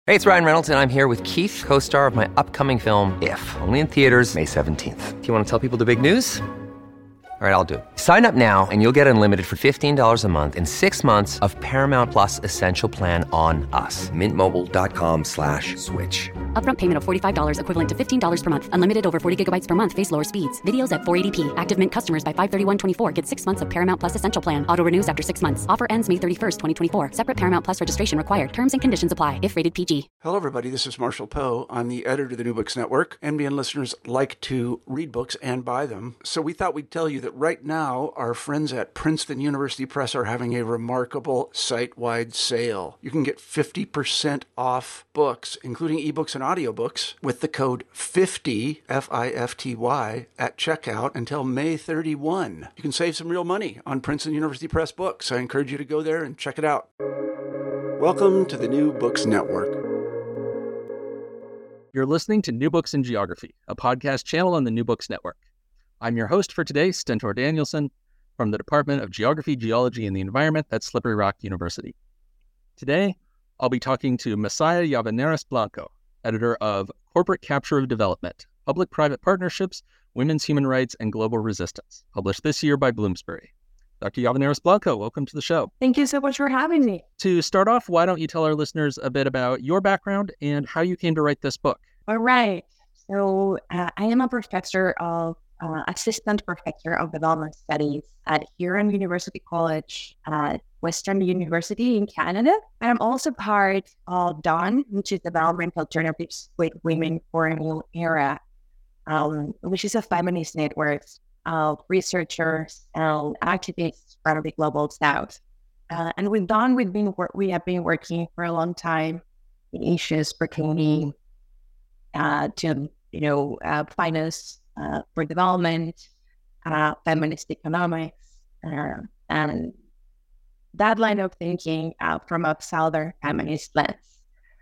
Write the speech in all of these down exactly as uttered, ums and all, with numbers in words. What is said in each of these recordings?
Hey, it's Ryan Reynolds, and I'm here with Keith, co-star of my upcoming film, If, only in theaters May seventeenth. Do you want to tell people the big news? All right, I'll do it. Sign up now and you'll get unlimited for fifteen dollars a month and six months of Paramount Plus Essential Plan on us. Mint Mobile dot com slash switch. Upfront payment of forty-five dollars equivalent to fifteen dollars per month. Unlimited over forty gigabytes per month. Face lower speeds. Videos at four eighty p. Active Mint customers by five thirty-one twenty-four get six months of Paramount Plus Essential Plan. Auto renews after six months. Offer ends May thirty-first, twenty twenty-four. Separate Paramount Plus registration required. Terms and conditions apply if rated P G. Hello, everybody. This is Marshall Poe. I'm the editor of the New Books Network. N B N listeners like to read books and buy them. So we thought we'd tell you that right now, our friends at Princeton University Press are having a remarkable site-wide sale. You can get fifty percent off books, including ebooks and audiobooks, with the code fifty, F I F T Y, at checkout until May thirty-first. You can save some real money on Princeton University Press books. I encourage you to go there and check it out. Welcome to the New Books Network. You're listening to New Books in Geography, a podcast channel on the New Books Network. I'm your host for today, Stentor Danielson, from the Department of Geography, Geology, and the Environment at Slippery Rock University. Today, I'll be talking to Messiah Llavaneres Blanco, editor of Corporate Capture of Development, Public-Private Partnerships, Women's Human Rights, and Global Resistance, published this year by Bloomsbury. Doctor Llavaneres Blanco, welcome to the show. Thank you so much for having me. To start off, why don't you tell our listeners a bit about your background and how you came to write this book? All right. So uh, I am a professor of, uh, assistant professor of development studies at Huron University College at Western University in Canada. And I'm also part of DAWN, which is Development Alternatives with Women for a New Era, um, which is a feminist network of researchers and activists from the global south. Uh, and with DAWN, we've been we have been working for a long time in issues pertaining uh, to you know uh, finance uh, for development, uh, feminist economics, uh, and that line of thinking uh, from a Southern feminist lens.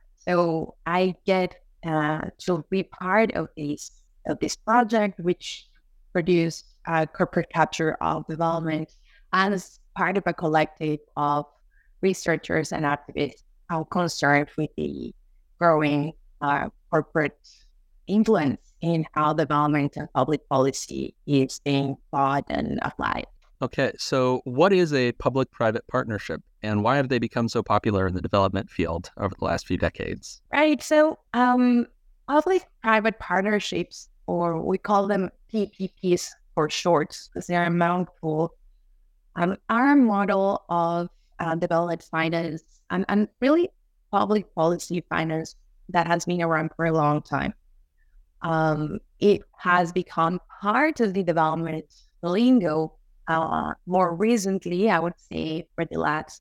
So I get uh, to be part of this of this project, which produced uh, Corporate Capture of Development as part of a collective of researchers and activists who are concerned with the growing uh, corporate influence in how development and public policy is being thought and applied. Okay, so what is a public-private partnership and why have they become so popular in the development field over the last few decades? Right, so um, public-private partnerships, or we call them P P Ps for short, because they're a mouthful, um, are a model of uh, development finance and, and really public policy finance that has been around for a long time. Um, it has become part of the development lingo uh, more recently, I would say, for the last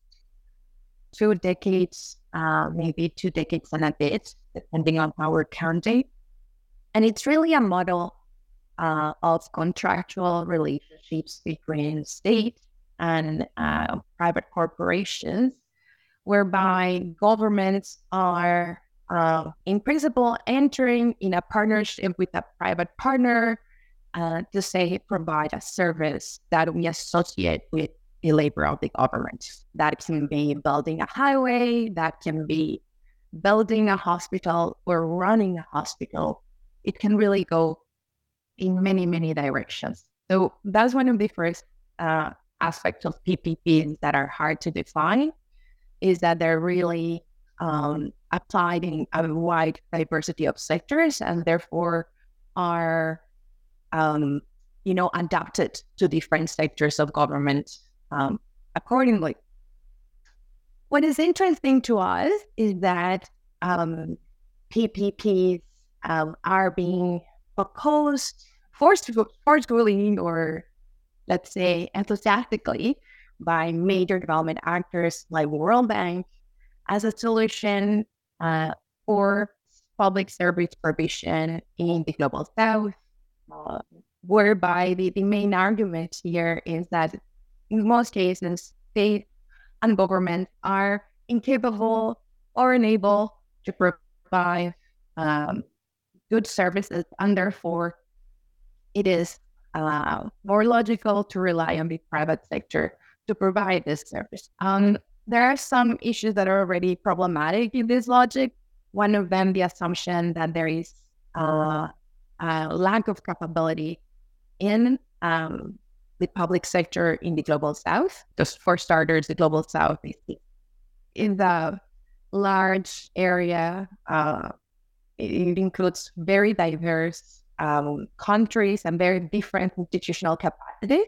two decades, uh, maybe two decades and a bit, depending on how we're counting. And it's really a model uh, of contractual relationships between state and uh, private corporations, whereby governments are, uh, in principle, entering in a partnership with a private partner uh, to, say, provide a service that we associate with the labor of the government. That can be building a highway, that can be building a hospital or running a hospital. It can really go in many, many directions. So that's one of the first uh, aspects of P P Ps that are hard to define, is that they're really um, applied in a wide diversity of sectors and therefore are, um, you know, adapted to different sectors of government um, accordingly. What is interesting to us is that um, P P Ps Um, are being proposed forceful, forcefully or, let's say, enthusiastically by major development actors like World Bank as a solution uh, for public service provision in the global south, uh, whereby the, the main argument here is that in most cases, states and governments are incapable or unable to provide um, good services, and therefore it is uh, more logical to rely on the private sector to provide this service. Um, there are some issues that are already problematic in this logic, one of them, the assumption that there is uh, a lack of capability in um, the public sector in the Global South. Just for starters, the Global South is in the large area. Uh, it includes very diverse um, countries and very different institutional capacity.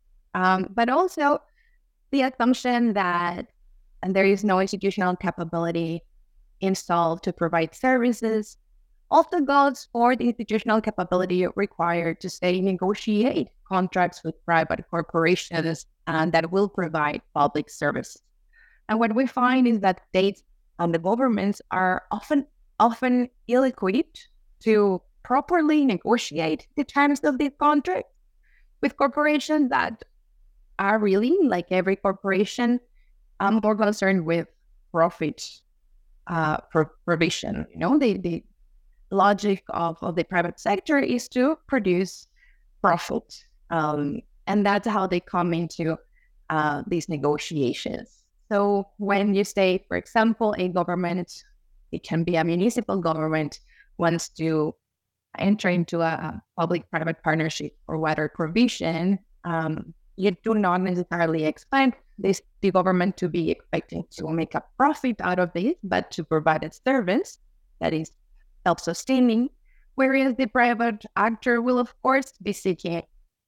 Um, but also the assumption that and there is no institutional capability installed to provide services also goes for the institutional capability required to, say, negotiate contracts with private corporations and that will provide public services. And what we find is that states and the governments are often often ill-equipped to properly negotiate the terms of these contracts with corporations that are really, like every corporation, um, more concerned with profit uh, pro- provision. You know, the, the logic of, of the private sector is to produce profit. Um, and that's how they come into uh, these negotiations. So when you say, for example, a government, it can be a municipal government, wants to enter into a public-private partnership for water provision, um, you do not necessarily expect this the government to be expecting to make a profit out of this, but to provide a service that is self-sustaining, whereas the private actor will, of course, be seeking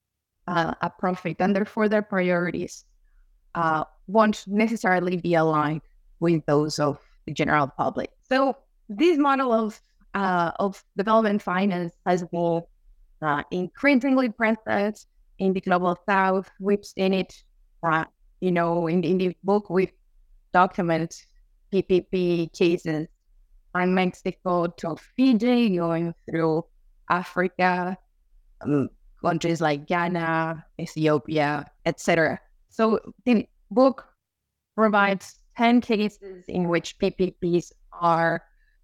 uh, a profit, and therefore their priorities uh, won't necessarily be aligned with those of the general public. So this model of uh, of development finance has been uh, increasingly present in the Global South. We've seen it, uh, you know, in, in the book we document P P P cases from Mexico to Fiji, going through Africa, um, countries like Ghana, Ethiopia, et cetera. So the book provides ten cases in which P P Ps are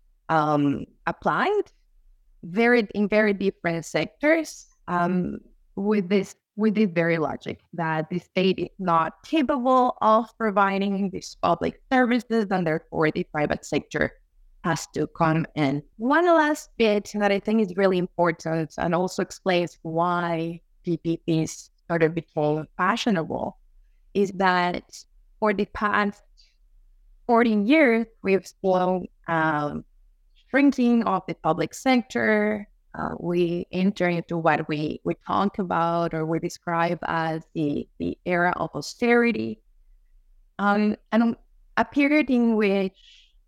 um, applied very in very different sectors um, with this with this very logic that the state is not capable of providing these public services, and therefore the private sector has to come in. One last bit that I think is really important and also explains why P P Ps sort of became fashionable is that for the past fourteen years, we've seen um, shrinking of the public sector. Uh, we enter into what we, we talk about or we describe as the, the era of austerity, um, and a period in which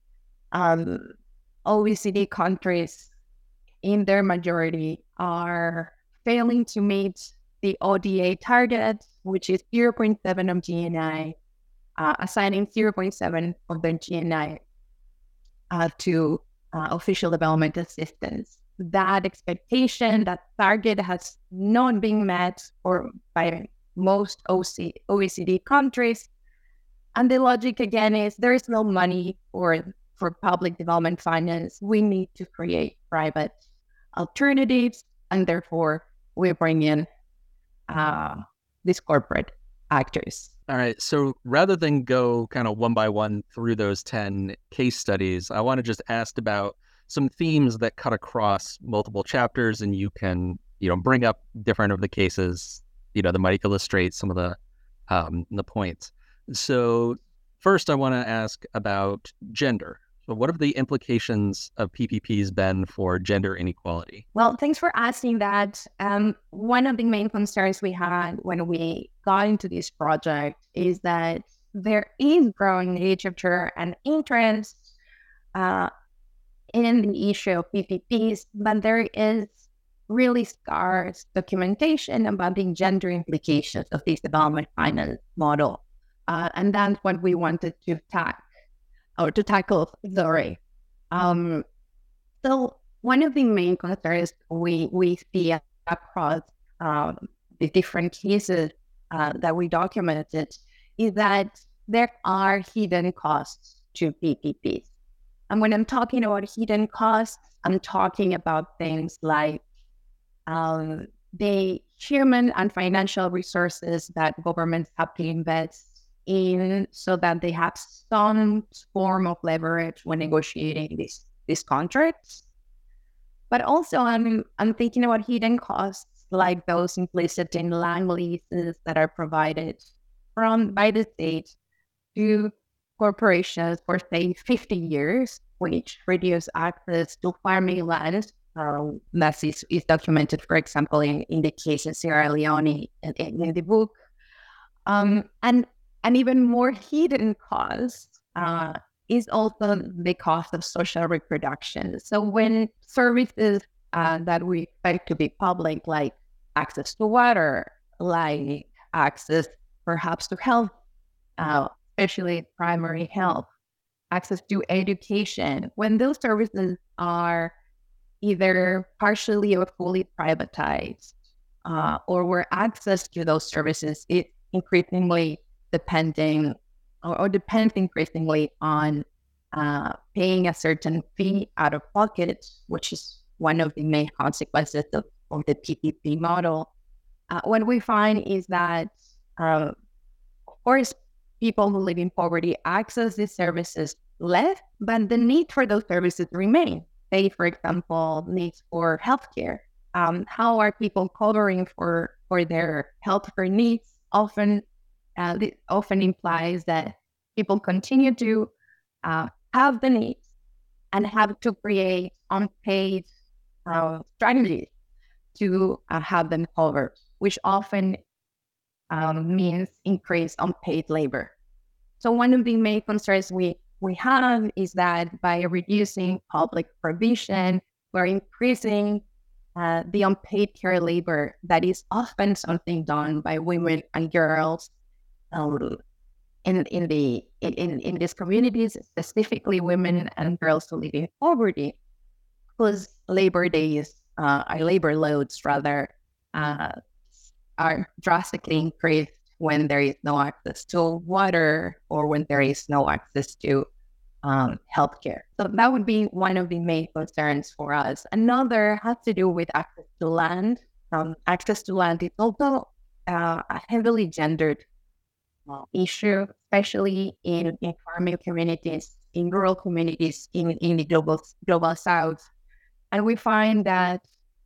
um, O E C D countries, in their majority, are failing to meet the O D A target, which is zero point seven of G N I, uh, assigning zero point seven of their G N I uh, to uh, official development assistance. That expectation, that target has not been met or by most O E C D countries. And the logic again is there is no money for, for public development finance. We need to create private alternatives, and therefore we bring in uh, these corporate actors. All right. So rather than go kind of one by one through those ten case studies, I want to just ask about some themes that cut across multiple chapters, and you can, you know, bring up different of the cases, you know, that might illustrate some of the um, the points. So first, I want to ask about gender. So what have the implications of P P Ps been for gender inequality? Well, thanks for asking that. Um, one of the main concerns we had when we got into this project is that there is growing literature and interest uh, in the issue of P P Ps, but there is really scarce documentation about the gender implications of this development finance model. Uh, and that's what we wanted to tackle, or to tackle, sorry. Um, so one of the main concerns we, we see across um, the different cases uh, that we documented is that there are hidden costs to P P Ps. And when I'm talking about hidden costs, I'm talking about things like um, the human and financial resources that governments have to invest in so that they have some form of leverage when negotiating these these contracts. But also, I'm I'm thinking about hidden costs like those implicit in land leases that are provided from by the state to corporations for say fifty years, which reduce access to farming land. Um, that is, is documented, for example, in, in the case of Sierra Leone in, in, in the book. Um, and an even more hidden cost uh, is also the cost of social reproduction. So when services uh, that we expect to be public, like access to water, like access perhaps to health, uh, especially primary health, access to education, when those services are either partially or fully privatized, uh, or where access to those services is increasingly depending or, or depends increasingly on uh, paying a certain fee out of pocket, which is one of the main consequences of, of the P P P model. Uh, what we find is that, uh, of course, people who live in poverty access these services less, but the need for those services remain. Say, for example, needs for healthcare. Um, how are people covering for, for their healthcare needs? Often, uh, this often implies that people continue to uh, have the needs and have to create unpaid uh, strategies to uh, have them covered, which often um, means increased unpaid labor. So one of the main concerns we we have is that by reducing public provision, we're increasing uh, the unpaid care labor that is often something done by women and girls um, in in the in in these communities, specifically women and girls who live in poverty, whose labor days, uh, our labor loads rather, uh, are drastically increased when there is no access to water or when there is no access to um, healthcare. So that would be one of the main concerns for us. Another has to do with access to land. Um, access to land is also uh, a heavily gendered uh, issue, especially in, in farming communities, in rural communities, in, in the global, global South. And we find that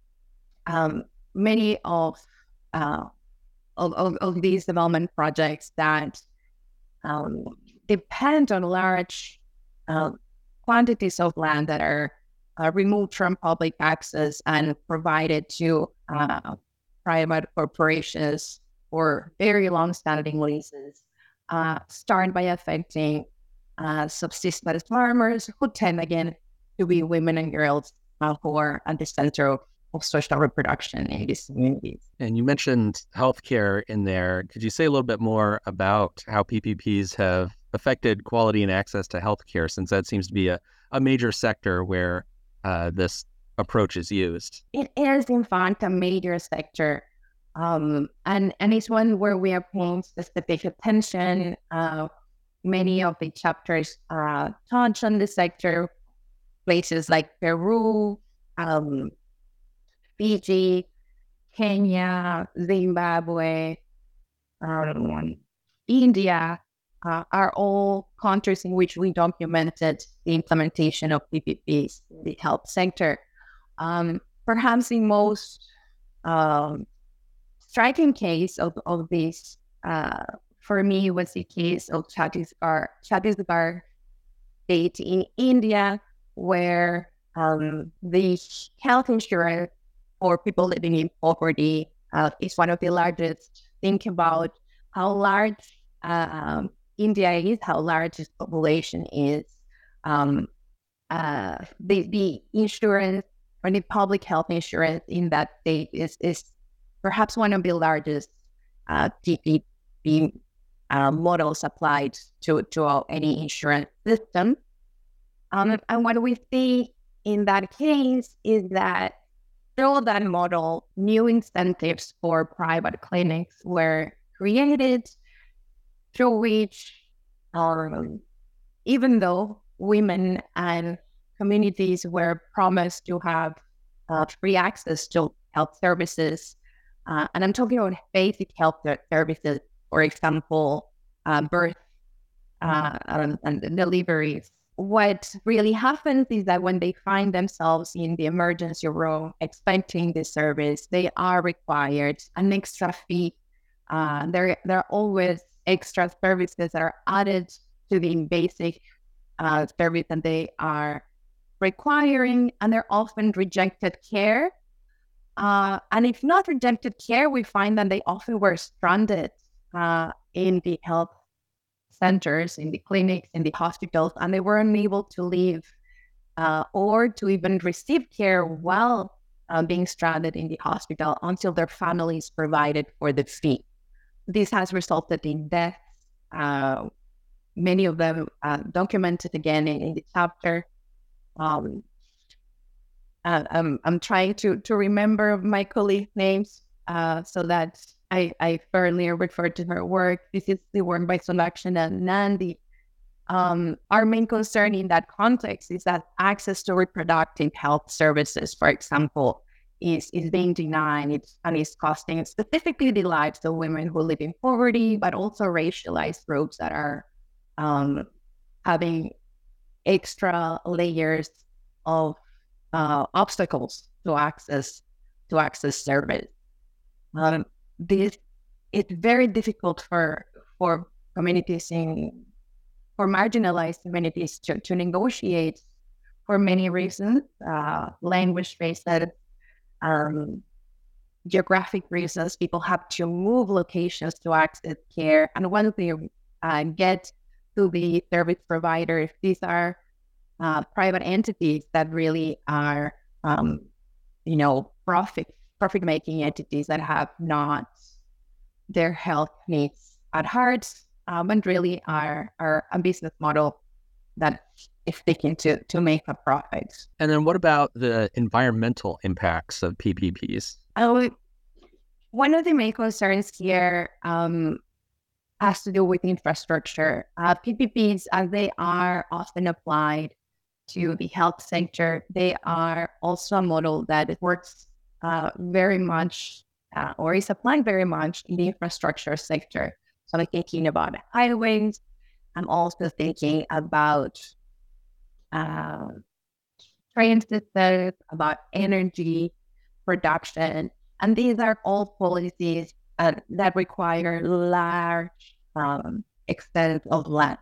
um, many of uh, Of, of, of these development projects that um, depend on large uh, quantities of land that are uh, removed from public access and provided to uh, private corporations for very long-standing leases, uh, start by affecting uh, subsistence farmers who tend, again, to be women and girls uh, who are at the center of of social reproduction in these communities. And you mentioned healthcare in there. Could you say a little bit more about how P P Ps have affected quality and access to healthcare, since that seems to be a, a major sector where uh, this approach is used? It is, in fact, a major sector. Um, and, and it's one where we are paying specific attention. Uh, many of the chapters uh, touch on the sector. Places like Peru, um, Fiji, Kenya, Zimbabwe, um, India uh, are all countries in which we documented the implementation of P P Ps in the health sector. Um, perhaps the most um, striking case of, of this uh, for me was the case of Chhattisgarh, Chhattisgarh state in India, where um, the health insurance for people living in poverty uh, is one of the largest. Think about how large uh, um, India is, how large its population is. Um, uh, the, the insurance or the public health insurance in that state is, is perhaps one of the largest uh, P P P uh, models applied to, to any insurance system. Um, and what we see in that case is that through that model, new incentives for private clinics were created, through which, um, even though women and communities were promised to have uh, free access to health services, uh, and I'm talking about basic health services, for example, uh, birth uh, and, and deliveries, what really happens is that when they find themselves in the emergency room expecting the service, they are required an extra fee. Uh, there, there are always extra services that are added to the basic uh, service that they are requiring, and they're often rejected care. Uh, and if not rejected care, we find that they often were stranded uh, in the health centers, in the clinics, in the hospitals, and they were unable to leave uh, or to even receive care while uh, being stranded in the hospital until their families provided for the fee. This has resulted in deaths, uh, many of them uh, documented again in, in the chapter. Um, uh, I'm, I'm trying to, to remember my colleague names uh, so that I, I fairly refer to her work. This is the work by Sonakshi and Nandi. Um, our main concern in that context is that access to reproductive health services, for example, is, is being denied it's, and is costing specifically the lives of women who live in poverty, but also racialized groups that are um, having extra layers of uh, obstacles to access to access service. Um, this it's very difficult for for communities in for marginalized communities to, to negotiate for many reasons, uh, language reasons, um, geographic reasons. People have to move locations to access care, and once they uh, get to the service provider, if these are uh, private entities that really are, um, you know, profit profit making entities that have not their health needs at heart, um, and really are are a business model that is seeking to to make a profit. And then what about the environmental impacts of P P Ps? Oh, one of the main concerns here um, has to do with infrastructure. Uh, P P Ps, as they are often applied to the health sector, they are also a model that works uh, very much uh, or is applied very much in the infrastructure sector. So I'm thinking about highways. I'm also thinking about uh, train systems, about energy production. And these are all policies uh, that require large um, extent of land.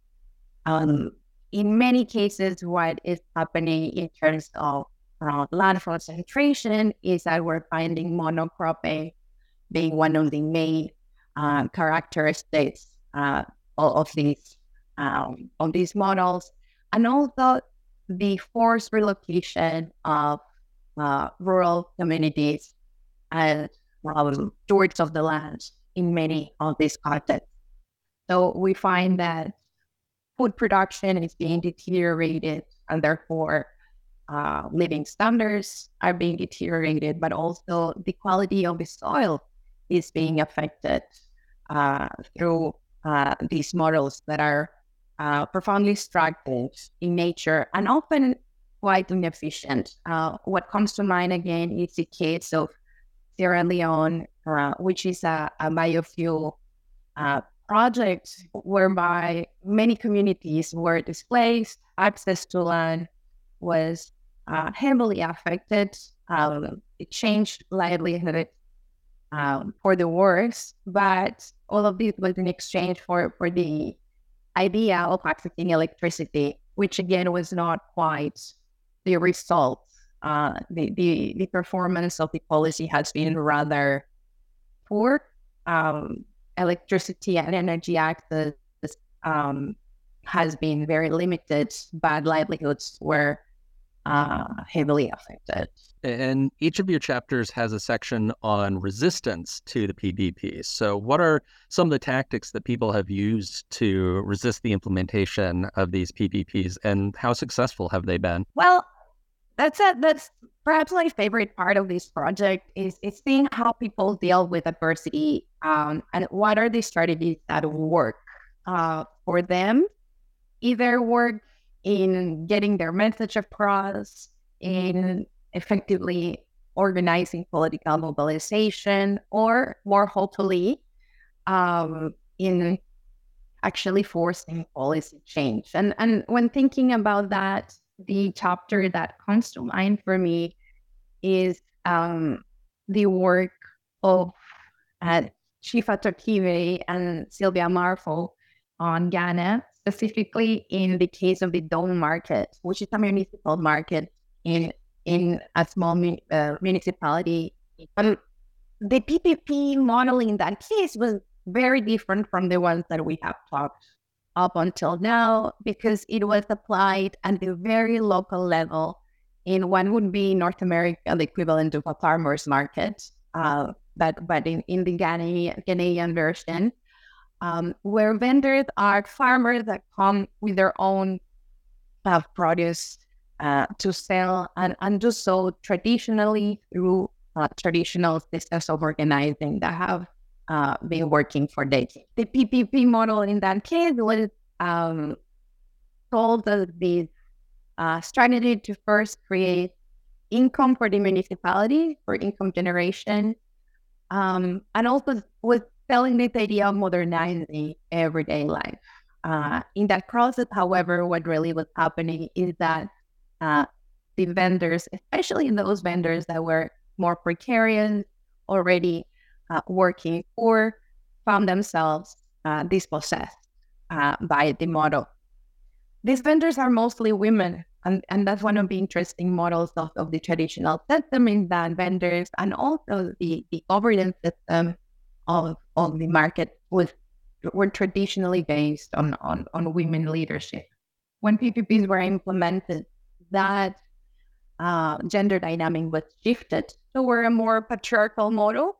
Um, in many cases, what is happening in terms of uh, land concentration is that we're finding monocropping being one of the main uh, characteristics uh, of, of these um, of these models, and also the forced relocation of uh, rural communities and um, stewards of the land in many of these contexts. So we find that food production is being deteriorated, and therefore uh, living standards are being deteriorated, but also the quality of the soil is being affected uh, through uh, these models that are uh, profoundly extractive in nature and often quite inefficient. Uh, what comes to mind again is the case of Sierra Leone, uh, which is a, a biofuel uh, project whereby many communities were displaced, access to land was uh, heavily affected. Um, it changed livelihood um, for the worse, but all of this was in exchange for, for the idea of accessing electricity, which again was not quite the result. Uh, the, the, the performance of the policy has been rather poor. Um, electricity and energy access um, has been very limited, but livelihoods were uh, heavily affected. And each of your chapters has a section on resistance to the P P Ps. So what are some of the tactics that people have used to resist the implementation of these P P Ps, and how successful have they been? Well, that's a, that's perhaps my favorite part of this project is, is seeing how people deal with adversity um, and what are the strategies that work uh, for them, either work in getting their message across, in effectively organizing political mobilization, or more hopefully um, in actually forcing policy change. And and when thinking about that, the chapter that comes to mind for me is um, the work of uh, Shifa Tokiwe and Sylvia Marfo on Ghana, specifically in the case of the Dome Market, which is a municipal market in in a small uh, municipality. Um, the P P P model in that case was very different from the ones that we have talked up until now, because it was applied at the very local level in what would be North America, the equivalent of a farmer's market, uh, but but in, in the Ghanaian, Ghanaian version, um, where vendors are farmers that come with their own uh, produce uh, to sell, and, and do so traditionally through uh, traditional systems of organizing that have uh, been working for decades. The P P P model in that case was um, told as this uh, strategy to first create income for the municipality, for income generation, um, and also was selling this idea of modernizing everyday life. Uh, in that process, however, what really was happening is that uh, the vendors, especially those vendors that were more precarious, already uh, working, or found themselves uh, dispossessed uh, by the model. These vendors are mostly women, and, and that's one of the interesting models of, of the traditional system, is that vendors and also the, the governance system of, of the market was were traditionally based on, on, on women leadership. When P P Ps were implemented, that uh, gender dynamic was shifted toward a more patriarchal model.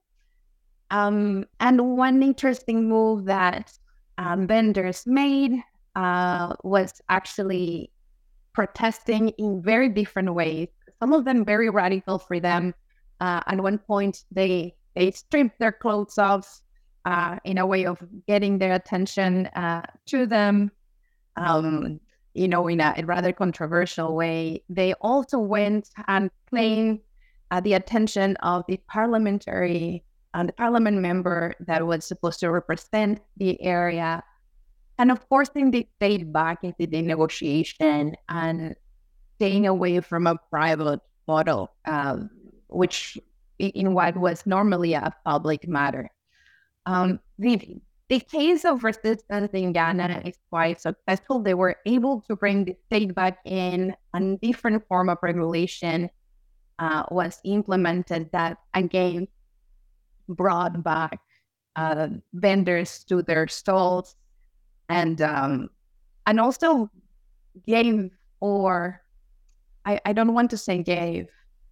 Um, and one interesting move that um, vendors made uh, was actually protesting in very different ways. Some of them very radical for them. Uh, at one point, they they stripped their clothes off uh, in a way of getting their attention uh, to them. Um, you know, in a, a rather controversial way. They also went and claimed uh, the attention of the parliamentary and the parliament member that was supposed to represent the area, and of course, forcing the state back into the negotiation and staying away from a private model, uh, which in what was normally a public matter. Um, the The case of resistance in Ghana is quite successful. They were able to bring the state back in, and a different form of regulation uh, was implemented that, again, brought back uh, vendors to their stalls, and um, and also gave, or I, I don't want to say gave,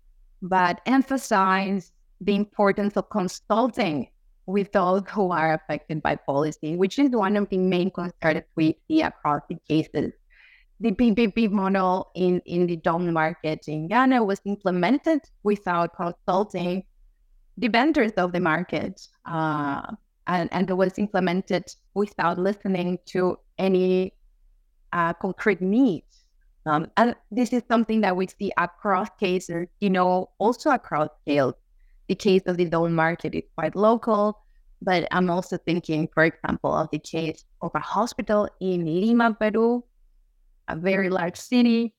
but emphasized the importance of consulting with those who are affected by policy, which is one of the main concerns we see across the cases. The P P P model in, in the Dome market in Ghana was implemented without consulting the vendors of the market, uh, and, and it was implemented without listening to any uh, concrete needs. Um, and this is something that we see across cases, you know, also across scales. The case of the Dome market is quite local, but I'm also thinking, for example, of the case of a hospital in Lima, Peru, a very large city,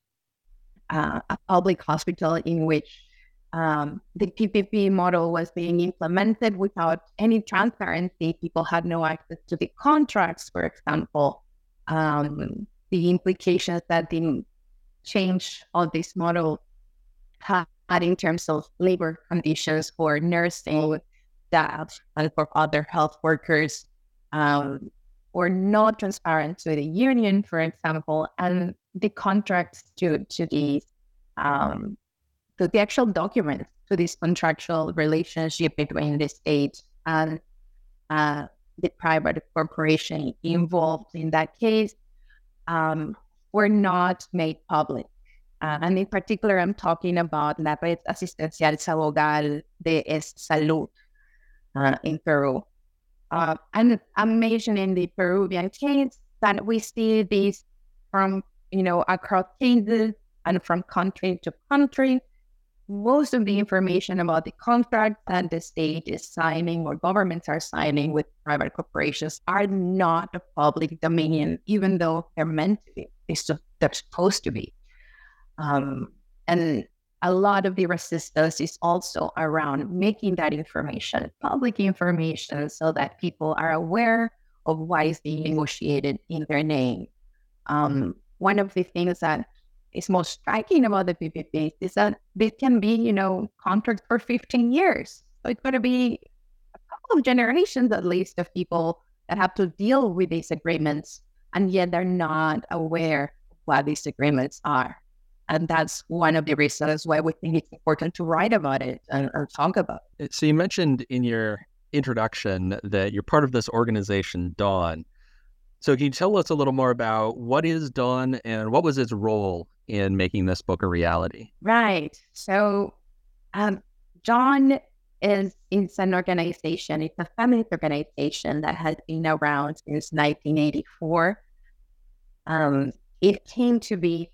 uh, a public hospital in which um, the P P P model was being implemented without any transparency. People had no access to the contracts, for example. Um, the implications that the change of this model had in terms of labor conditions for nursing staff and for other health workers um, were not transparent to the union, for example, and the contracts to to the um, to the actual documents to this contractual relationship between the state and uh, the private corporation involved in that case um, were not made public. Uh, and in particular, I'm talking about La Red Asistencial Sabogal de Salud uh, in Peru. Uh, and I'm mentioning the Peruvian case that we see this from, you know, across cases and from country to country. most of the information about the contract that the state is signing or governments are signing with private corporations are not a public domain, even though they're meant to be. They're, so, they're supposed to be. Um, and a lot of the resistance is also around making that information public information so that people are aware of what is being negotiated in their name. Um, one of the things that is most striking about the P P Ps is that they can be, you know, contracts for fifteen years. So it's going to be a couple of generations at least of people that have to deal with these agreements, and yet they're not aware of what these agreements are. And that's one of the reasons why we think it's important to write about it and or talk about it. So you mentioned in your introduction that you're part of this organization, Dawn. So can you tell us a little more about what is Dawn and what was its role in making this book a reality? Right. So um, Dawn is it's an organization, it's a feminist organization that has been around since nineteen eighty-four. Um, it came to be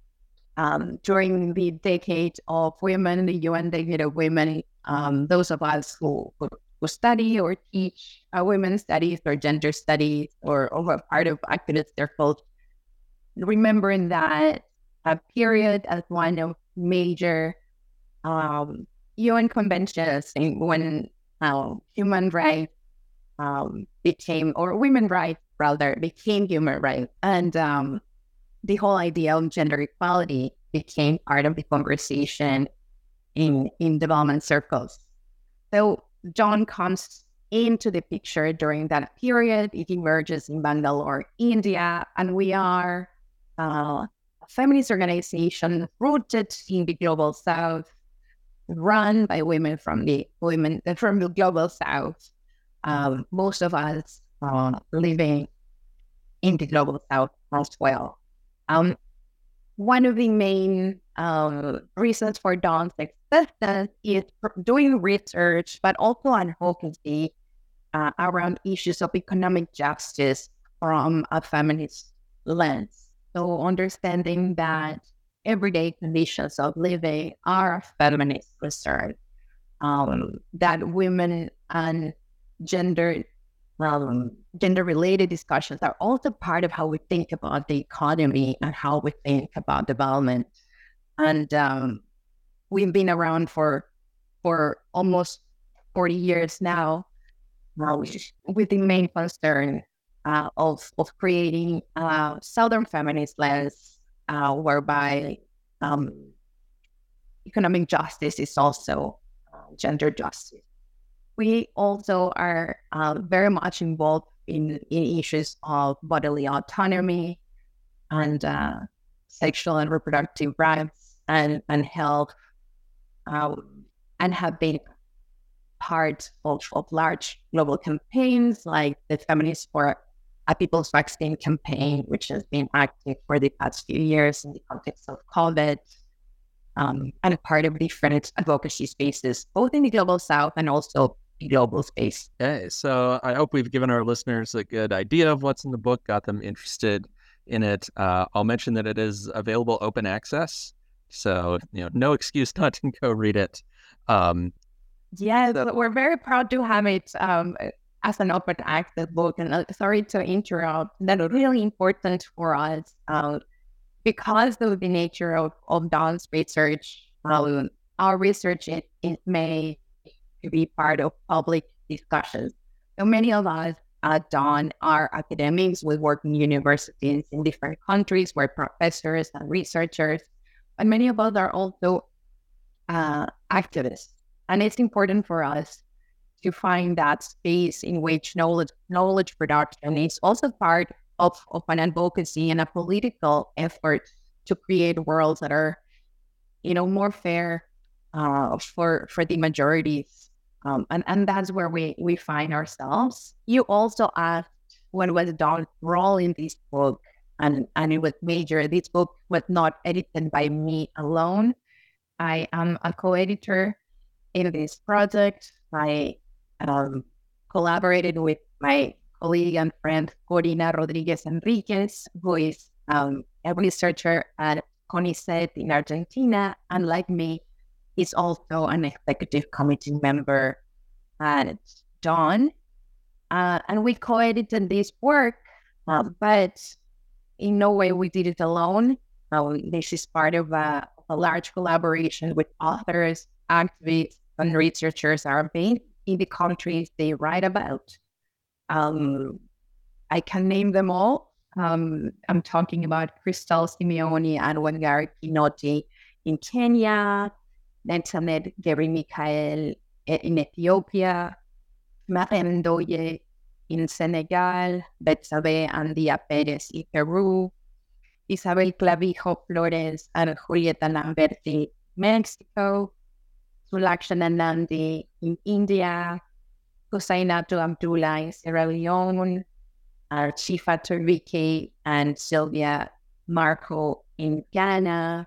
Um, during the decade of women, the U N Decade of Women, um, those of us who, who study or teach uh, women's studies or gender studies or, or are part of activist circles, remembering that a period as one of major um, U N conventions when uh, human rights um, became, or women rights rather, became human rights. And um, the whole idea of gender equality became part of the conversation in, in development circles. So Dawn comes into the picture during that period. It emerges in Bangalore, India, and we are uh, a feminist organization rooted in the global south, run by women from the women from the global south. Um, most of us uh, living in the global south as well. Um, one of the main um, reasons for Dawn's existence is doing research, but also advocacy uh, around issues of economic justice from a feminist lens. So understanding that everyday conditions of living are a feminist concern, um, that women and gender Um, gender-related discussions are also part of how we think about the economy and how we think about development. And um, we've been around for for almost forty years now, uh, with the main concern uh, of of creating a Southern feminist lens, uh, whereby um, economic justice is also uh, gender justice. We also are uh, very much involved in, in issues of bodily autonomy and uh, sexual and reproductive rights and, and health, um, and have been part of, of large global campaigns like the Feminists for a People's Vaccine campaign, which has been active for the past few years in the context of COVID, um, and a part of different advocacy spaces, both in the global south and also global space. Okay, so I hope we've given our listeners a good idea of what's in the book, got them interested in it. Uh, I'll mention that it is available open access, so you know, no excuse not to go read it. Um, yes, that... we're very proud to have it um, as an open access book. And uh, sorry to interrupt, that's really important for us uh, because of the nature of, of Dawn's research. Um, our research is, is made to be part of public discussions. So many of us at Dawn are academics. We work in universities in different countries. We're professors and researchers, but many of us are also uh, activists. And it's important for us to find that space in which knowledge knowledge production is also part of, of an advocacy and a political effort to create worlds that are, you know, more fair uh, for for the majorities. Um, and, and that's where we, we find ourselves. You also asked what was Dawn's role in this book, and, and it was major. This book was not edited by me alone. I am a co-editor in this project. I um, collaborated with my colleague and friend, Corina Rodriguez Enriquez, who is um, a researcher at CONICET in Argentina, and like me, He's also an executive committee member at Dawn. Uh, and we co-edited this work, uh, but in no way we did it alone. Uh, this is part of a, a large collaboration with authors, activists, and researchers are based in the countries they write about. Um, I can name them all. Um, I'm talking about Crystal Simeoni and Wangari Kinoti in Kenya, Netanet Gary Michael in Ethiopia, Mariam Ndoye in Senegal, Betsabe Andia Perez in Peru, Isabel Clavijo Flores and Julieta Lamberti, Mexico, Sulakshana Nandi in India, Husainatu Abdullah in Sierra Leone, Chifa Turvike and Sylvia Marco in Ghana,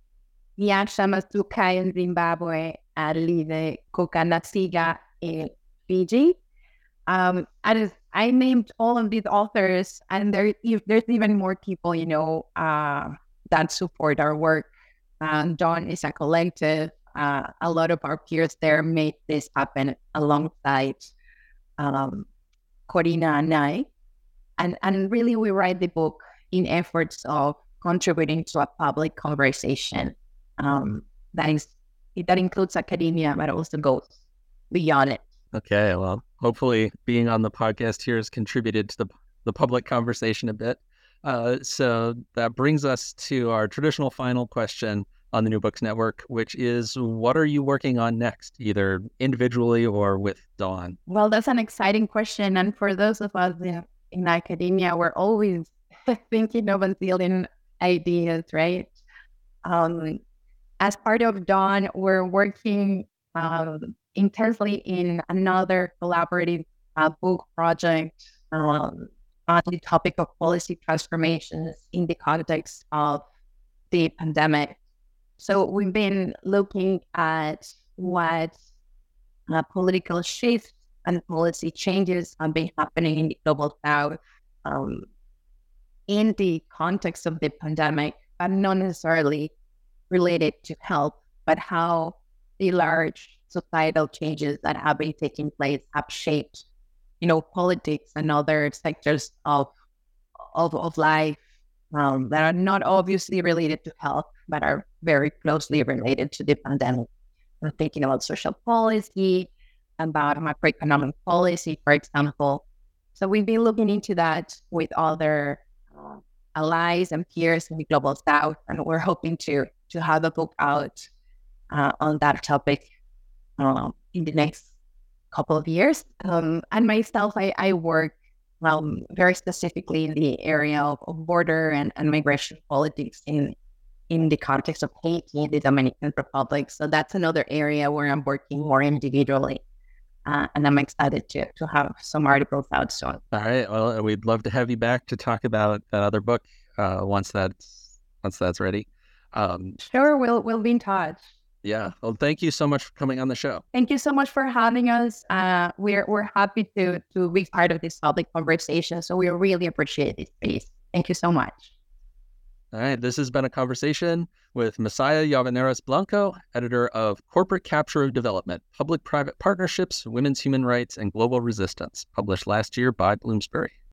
Nyasha Masuka in Zimbabwe, and Live Kukanasiga in Fiji. Um, and I named all of these authors, and there, there's even more people, you know, uh, that support our work. Um, Dawn is a collective. Uh, a lot of our peers there made this happen alongside um, Corina and I. And, and really, we write the book in efforts of contributing to a public conversation um, that is that includes academia, but also goes beyond it. Okay, well, hopefully being on the podcast here has contributed to the, the public conversation a bit. Uh, so that brings us to our traditional final question on the New Books Network, which is, what are you working on next, either individually or with Dawn? Well, that's an exciting question. And for those of us in, in academia, we're always thinking of unveiling ideas, right? Um, as part of Dawn, we're working um, intensely in another collaborative uh, book project um, on the topic of policy transformations in the context of the pandemic. So we've been looking at what uh, political shifts and policy changes have been happening in the global south um, in the context of the pandemic, but not necessarily related to health, but how the large societal changes that have been taking place have shaped, you know, politics and other sectors of of, of life um, that are not obviously related to health, but are very closely related to the pandemic. We're thinking about social policy, about macroeconomic policy, for example. So we've been looking into that with other uh, allies and peers in the global south, and we're hoping to to have a book out uh, on that topic uh, in the next couple of years. Um, and myself, I, I work um, very specifically in the area of, of border and, and migration politics in in the context of Haiti and the Dominican Republic. So that's another area where I'm working more individually. Uh, and I'm excited to to have some articles out soon. All right. Well, we'd love to have you back to talk about that other book uh, once that's once that's ready. Um, sure, we'll we'll be in touch. Yeah. Well, thank you so much for coming on the show. Thank you so much for having us. Uh, we're we're happy to to be part of this public conversation. So we really appreciate this space. Thank you so much. All right. This has been a conversation with Messiah Llavaneres Blanco, editor of Corporate Capture of Development, Public-Private Partnerships, Women's Human Rights, and Global Resistance, published last year by Bloomsbury.